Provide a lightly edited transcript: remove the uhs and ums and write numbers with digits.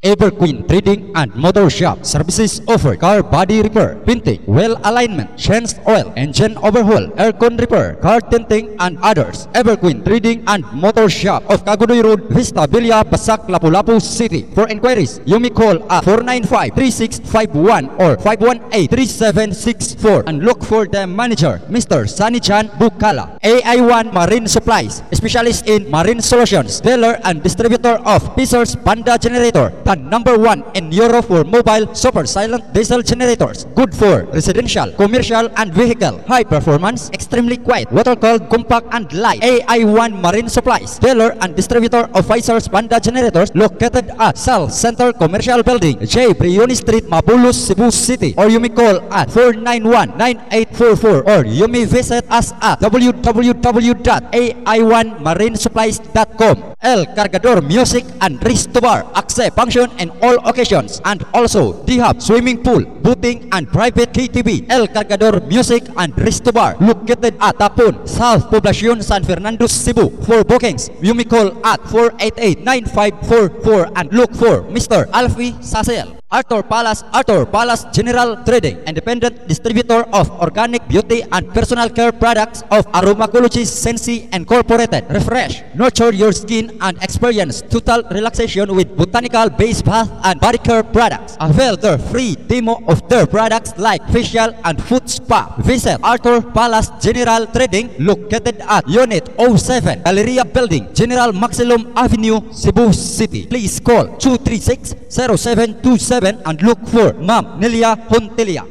Evergreen Trading and Motor Shop. Services offered: car body repair, painting, wheel alignment, change oil, engine overhaul, aircon repair, car tinting, and others. Evergreen Trading and Motor Shop of Kagunoy Road, Vista Villa, Basak, Lapu-Lapu City. For inquiries, you may call at 495-3651 or 518-3764 and look for the manager, Mr. Sanichan Bukala. AI1 Marine Supplies, specialist in marine solutions, dealer and distributor of Pacers Panda Generator, the #1 in Europe for mobile super silent diesel generators, good for residential, commercial, and vehicle. High performance, extremely quiet, water cooled, compact, and light. AI1 Marine Supplies, dealer and distributor of Pacers Panda Generators, located at Sal Center Commercial Building, J. Brioni Street, Mabulus, Cebu City. Or you may call at 491-9844, or you may visit us at www.ai1marinesupplies.com. El Cargador Music and Resto Bar accept function in all occasions, and also they have swimming pool, boating, and private KTV. El Cargador Music and Resto Bar located at Tapon, South Poblacion, San Fernando, Cebu. For bookings, you may call at 488-9544 and look for Mr. Alfie Sasel. Arthur Palace General Trading, independent distributor of organic beauty and personal care products of Aromacology Sensi Incorporated. Refresh, nurture your skin, and experience total relaxation with botanical based bath and body care products. Avail their free demo of their products like facial and foot spa. Visit Arthur Palace General Trading, located at Unit 07, Galleria Building, General Maximum Avenue, Cebu City. Please call 236-0727 and look for Ma'am Nelia Hontilia.